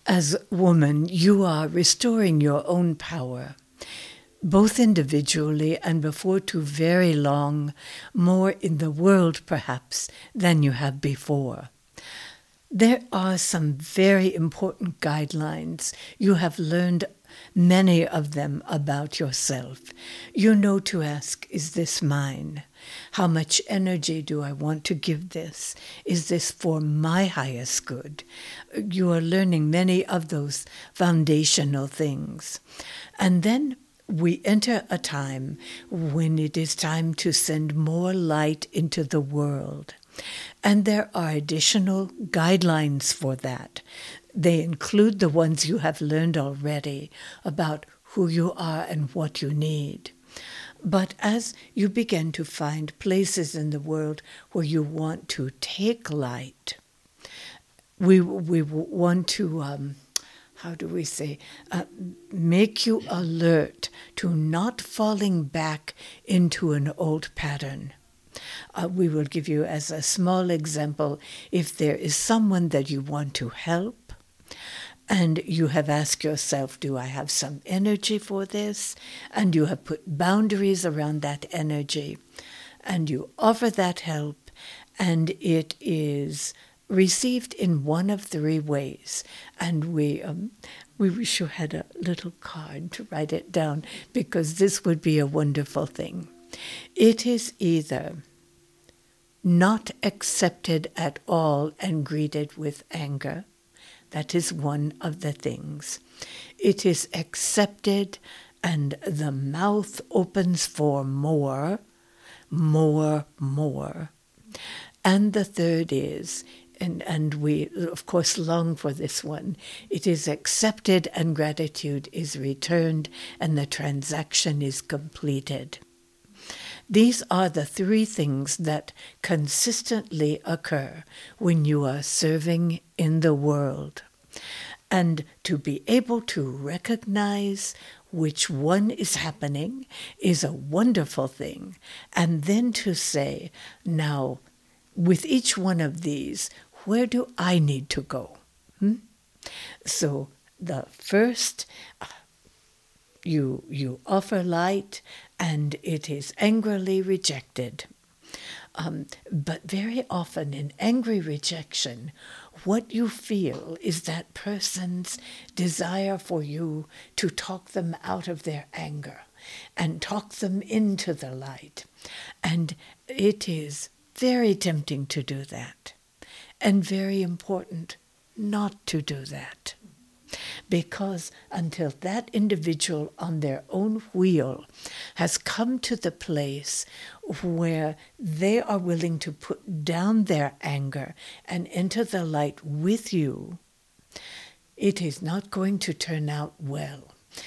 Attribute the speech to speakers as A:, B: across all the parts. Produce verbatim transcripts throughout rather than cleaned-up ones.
A: As woman, you are restoring your own power, both individually and before too very long, more in the world perhaps than you have before. There are some very important guidelines. You have learned many of them about yourself. You know to ask, is this mine? How much energy do I want to give this? Is this for my highest good? You are learning many of those foundational things. And then we enter a time when it is time to send more light into the world. And there are additional guidelines for that. They include the ones you have learned already about who you are and what you need. But as you begin to find places in the world where you want to take light, we we want to, um, how do we say, uh, make you alert to not falling back into an old pattern. Uh, we will give you as a small example, if there is someone that you want to help, and you have asked yourself, do I have some energy for this? And you have put boundaries around that energy. And you offer that help, and it is received in one of three ways. And we um, we wish you had a little card to write it down, because this would be a wonderful thing. It is either not accepted at all and greeted with anger. That is one of the things. It is accepted and the mouth opens for more, more, more. And the third is, and, and we of course long for this one, it is accepted and gratitude is returned and the transaction is completed. These are the three things that consistently occur when you are serving in the world. And to be able to recognize which one is happening is a wonderful thing. And then to say, now, with each one of these, where do I need to go? Hmm? So the first, you you offer light, and it is angrily rejected. Um, but very often in angry rejection, what you feel is that person's desire for you to talk them out of their anger and talk them into the light. And it is very tempting to do that, and very important not to do that. Because until that individual on their own wheel has come to the place where they are willing to put down their anger and enter the light with you, it is not going to turn out well.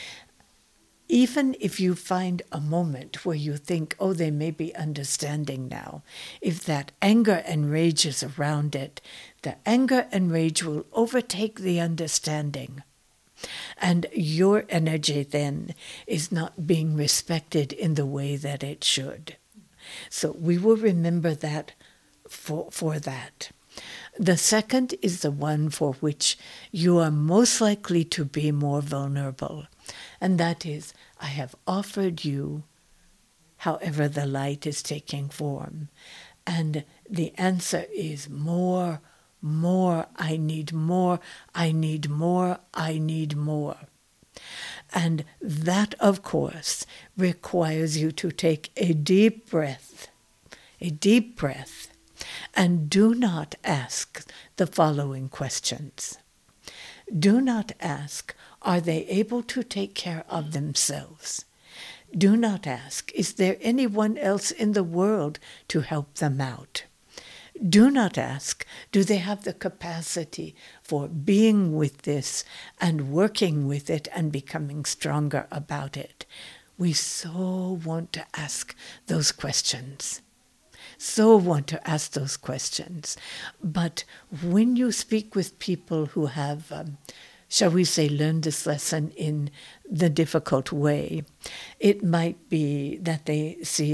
A: Even if you find a moment where you think, oh, they may be understanding now, if that anger and rage is around it, the anger and rage will overtake the understanding. And your energy then is not being respected in the way that it should. So we will remember that for, for that. The second is the one for which you are most likely to be more vulnerable. And that is, I have offered you however the light is taking form. And the answer is more, more, I need more, I need more, I need more. And that, of course, requires you to take a deep breath, a deep breath, and do not ask the following questions. Do not ask, are they able to take care of themselves? Do not ask, is there anyone else in the world to help them out? Do not ask, do they have the capacity for being with this and working with it and becoming stronger about it? We so want to ask those questions. So want to ask those questions. But when you speak with people who have, um, shall we say, learned this lesson in the difficult way, it might be that they see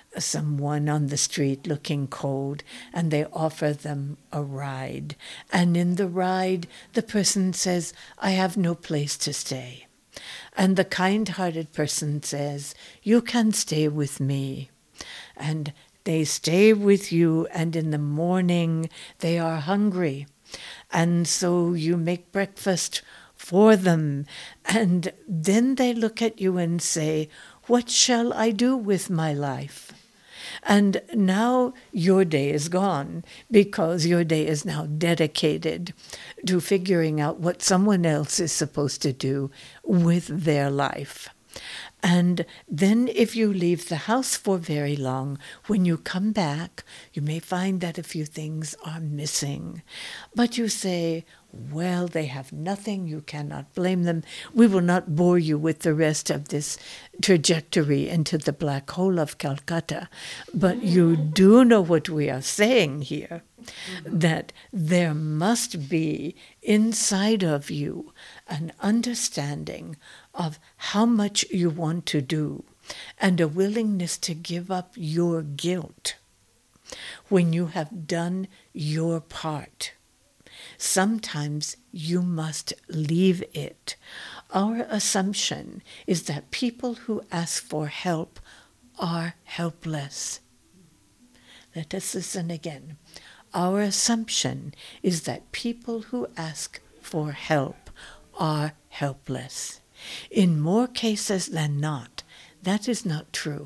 A: someone on the street looking cold, and they offer them a ride. And in the ride, the person says, I have no place to stay. And the kind-hearted person says, you can stay with me. And they stay with you, and in the morning they are hungry. And so you make breakfast for them. And then they look at you and say, what shall I do with my life? And now your day is gone, because your day is now dedicated to figuring out what someone else is supposed to do with their life. And then if you leave the house for very long, when you come back, you may find that a few things are missing. But you say, well, they have nothing, you cannot blame them. We will not bore you with the rest of this trajectory into the black hole of Calcutta. But you do know what we are saying here, that there must be inside of you an understanding of how much you want to do and a willingness to give up your guilt when you have done your part. Sometimes you must leave it. Our assumption is that people who ask for help are helpless. Let us listen again. Our assumption is that people who ask for help are helpless. In more cases than not, that is not true.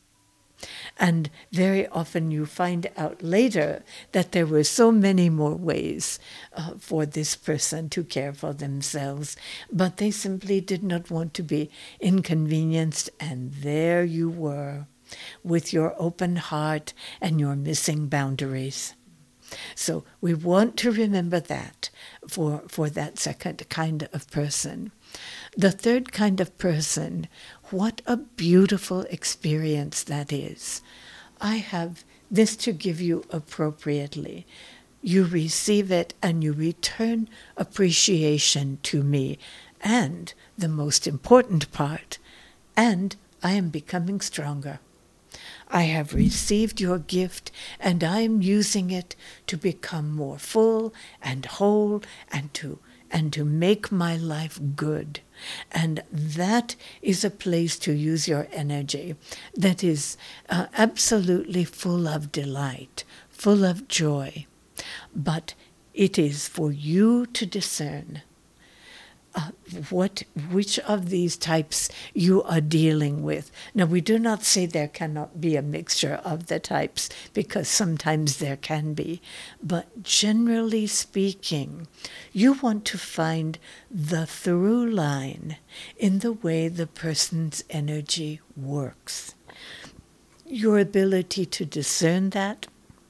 A: And very often you find out later that there were so many more ways uh, for this person to care for themselves, but they simply did not want to be inconvenienced, and there you were, with your open heart and your missing boundaries. So we want to remember that for, for that second kind of person. The third kind of person, what a beautiful experience that is. I have this to give you appropriately. You receive it and you return appreciation to me. And the most important part, and I am becoming stronger. I have received your gift, and I am using it to become more full and whole and to and to make my life good. And that is a place to use your energy that is uh, absolutely full of delight, full of joy. But it is for you to discern Uh, what, which of these types you are dealing with. Now, we do not say there cannot be a mixture of the types, because sometimes there can be. But generally speaking, you want to find the through line in the way the person's energy works. Your ability to discern that,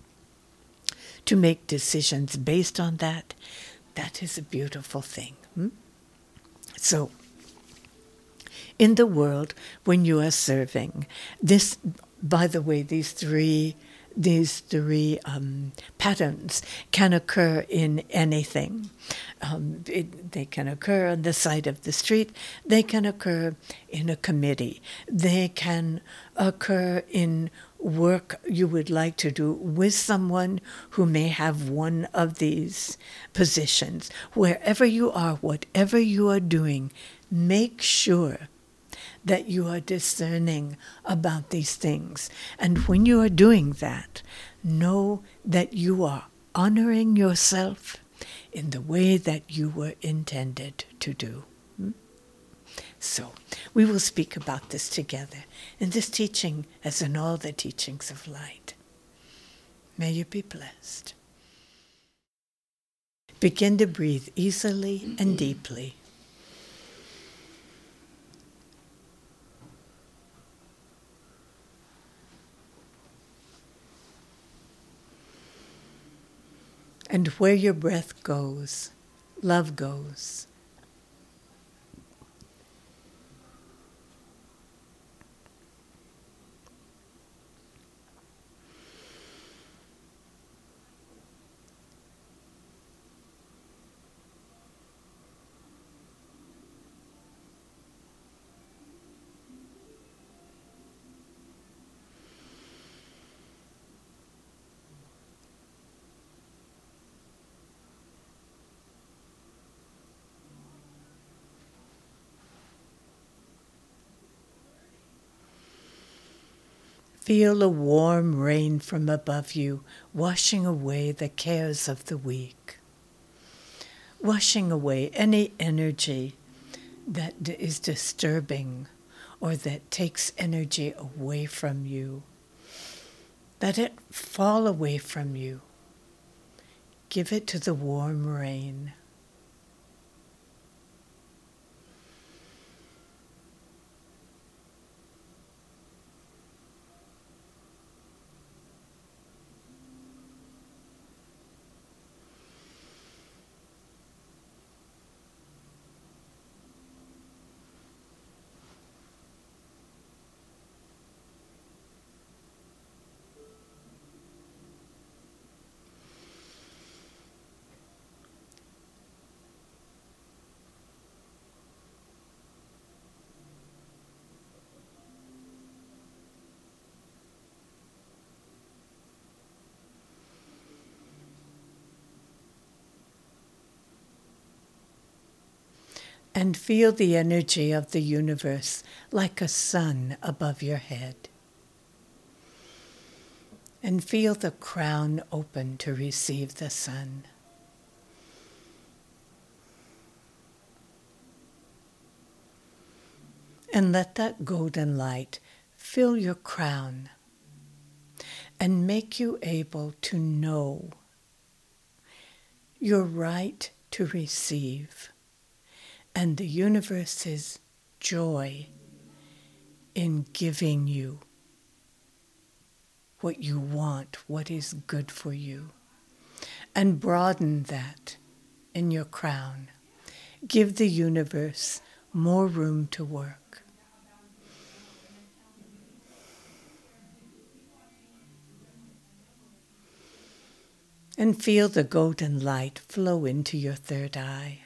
A: to make decisions based on that, that is a beautiful thing. Hmm? So, in the world, when you are serving, this, by the way, these three, these three um, patterns can occur in anything. Um, it, they can occur on the side of the street. They can occur in a committee. They can occur in work you would like to do with someone who may have one of these positions. Wherever you are, whatever you are doing, make sure that you are discerning about these things. And when you are doing that, know that you are honoring yourself in the way that you were intended to do. So, we will speak about this together in this teaching as in all the teachings of light. May you be blessed. Begin to breathe easily and deeply. And where your breath goes, love goes. Feel a warm rain from above you, washing away the cares of the week. Washing away any energy that is disturbing or that takes energy away from you. Let it fall away from you. Give it to the warm rain. And feel the energy of the universe like a sun above your head. And feel the crown open to receive the sun. And let that golden light fill your crown and make you able to know your right to receive and the universe's joy in giving you what you want, what is good for you. And broaden that in your crown. Give the universe more room to work. And feel the golden light flow into your third eye.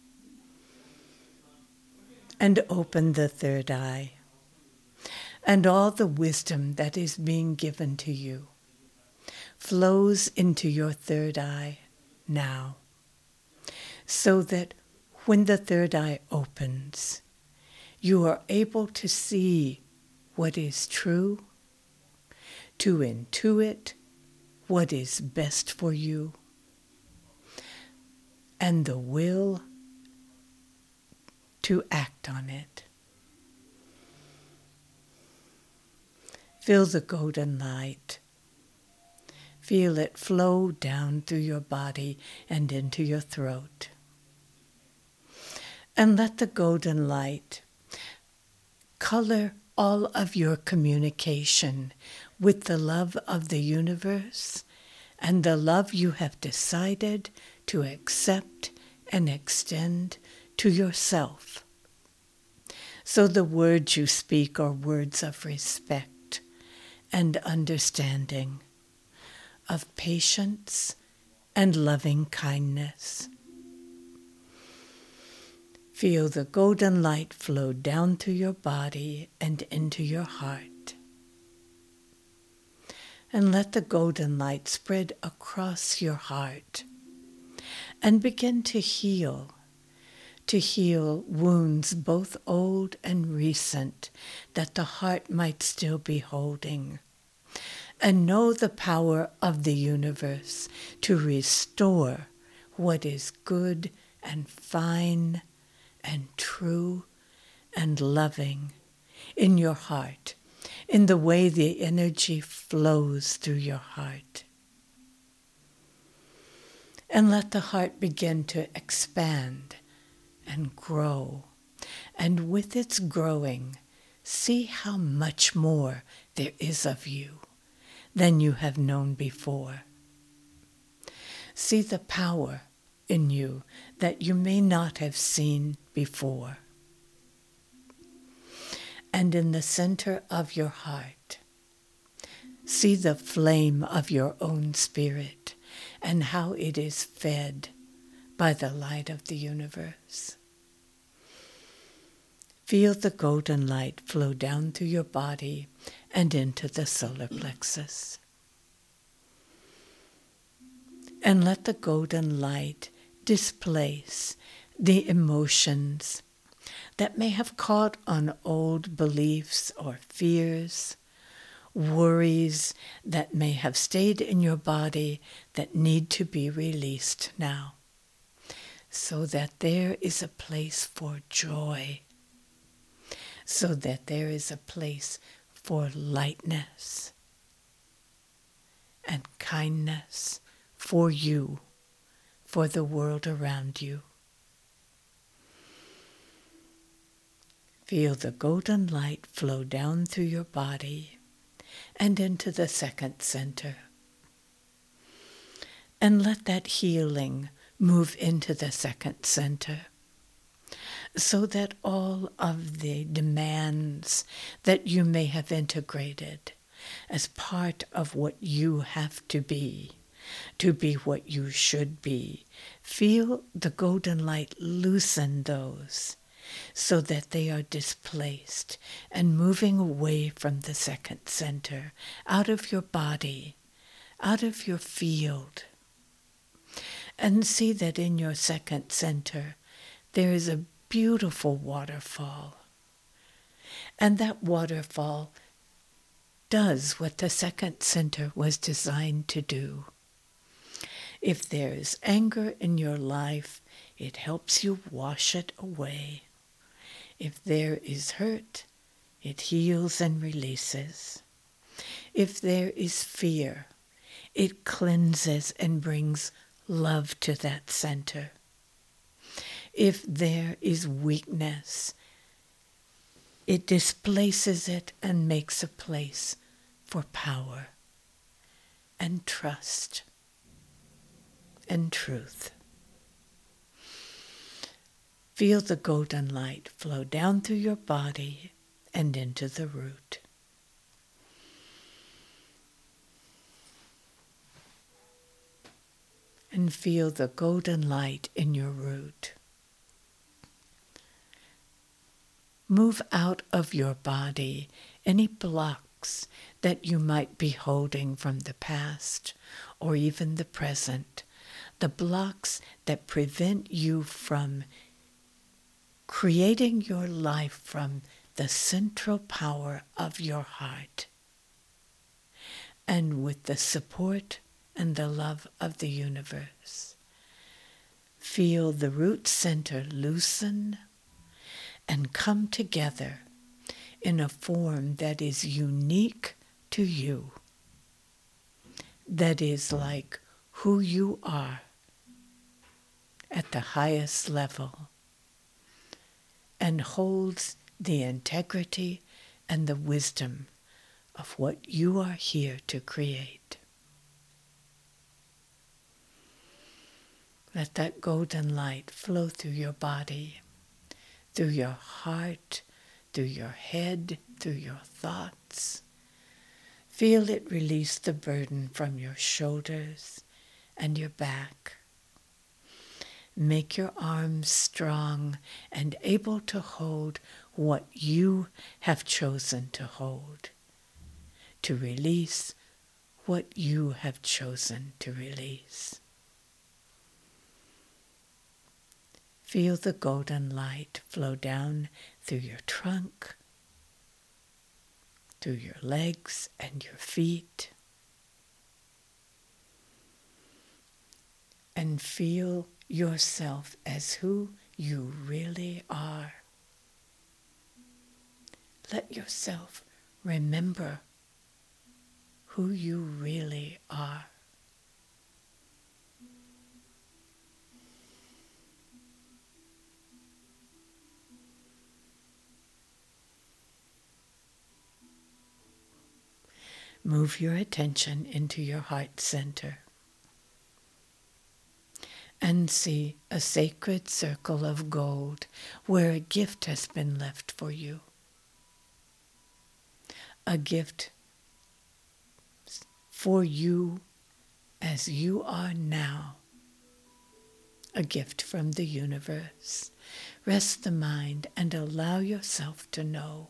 A: And open the third eye. And all the wisdom that is being given to you flows into your third eye now. So that when the third eye opens, you are able to see what is true, to intuit what is best for you, and the will to act on it. Feel the golden light. Feel it flow down through your body and into your throat. And let the golden light color all of your communication with the love of the universe and the love you have decided to accept and extend to yourself. So the words you speak are words of respect and understanding, of patience and loving kindness. Feel the golden light flow down through your body and into your heart. And let the golden light spread across your heart and begin to heal, to heal wounds both old and recent that the heart might still be holding. And know the power of the universe to restore what is good and fine and true and loving in your heart, in the way the energy flows through your heart. And let the heart begin to expand and grow. And with its growing, see how much more there is of you than you have known before. See the power in you that you may not have seen before. And in the center of your heart, see the flame of your own spirit and how it is fed by the light of the universe. Feel the golden light flow down through your body and into the solar plexus. And let the golden light displace the emotions that may have caught on old beliefs or fears worries that may have stayed in your body that need to be released now, so that there is a place for joy, so that there is a place for lightness and kindness for you, for the world around you. Feel the golden light flow down through your body and into the second center. And let that healing move into the second center, so that all of the demands that you may have integrated as part of what you have to be, to be what you should be, feel the golden light loosen those, so that they are displaced and moving away from the second center, out of your body, out of your field. And see that in your second center there is a beautiful waterfall. And that waterfall does what the second center was designed to do. If there is anger in your life, it helps you wash it away. If there is hurt, it heals and releases. If there is fear, it cleanses and brings love to that center. If there is weakness, it displaces it and makes a place for power and trust and truth. Feel the golden light flow down through your body and into the root. And feel the golden light in your root. Move out of your body any blocks that you might be holding from the past or even the present, the blocks that prevent you from creating your life from the central power of your heart, and with the support and the love of the universe. Feel the root center loosen and come together in a form that is unique to you, that is like who you are at the highest level, and holds the integrity and the wisdom of what you are here to create. Let that golden light flow through your body, through your heart, through your head, through your thoughts. Feel it release the burden from your shoulders and your back. Make your arms strong and able to hold what you have chosen to hold, to release what you have chosen to release. Feel the golden light flow down through your trunk, through your legs and your feet, and feel yourself as who you really are. Let yourself remember who you really are. Move your attention into your heart center and see a sacred circle of gold where a gift has been left for you. A gift for you as you are now. A gift from the universe. Rest the mind and allow yourself to know.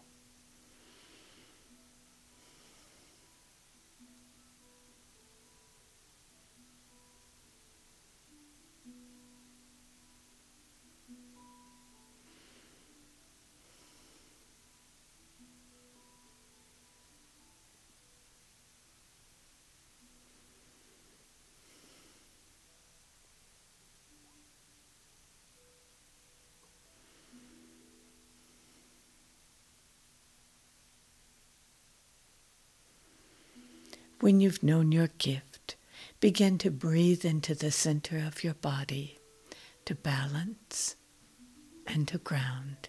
A: When you've known your gift, begin to breathe into the center of your body to balance and to ground.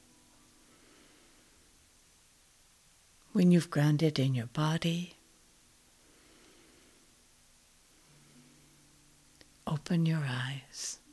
A: When you've grounded in your body, open your eyes.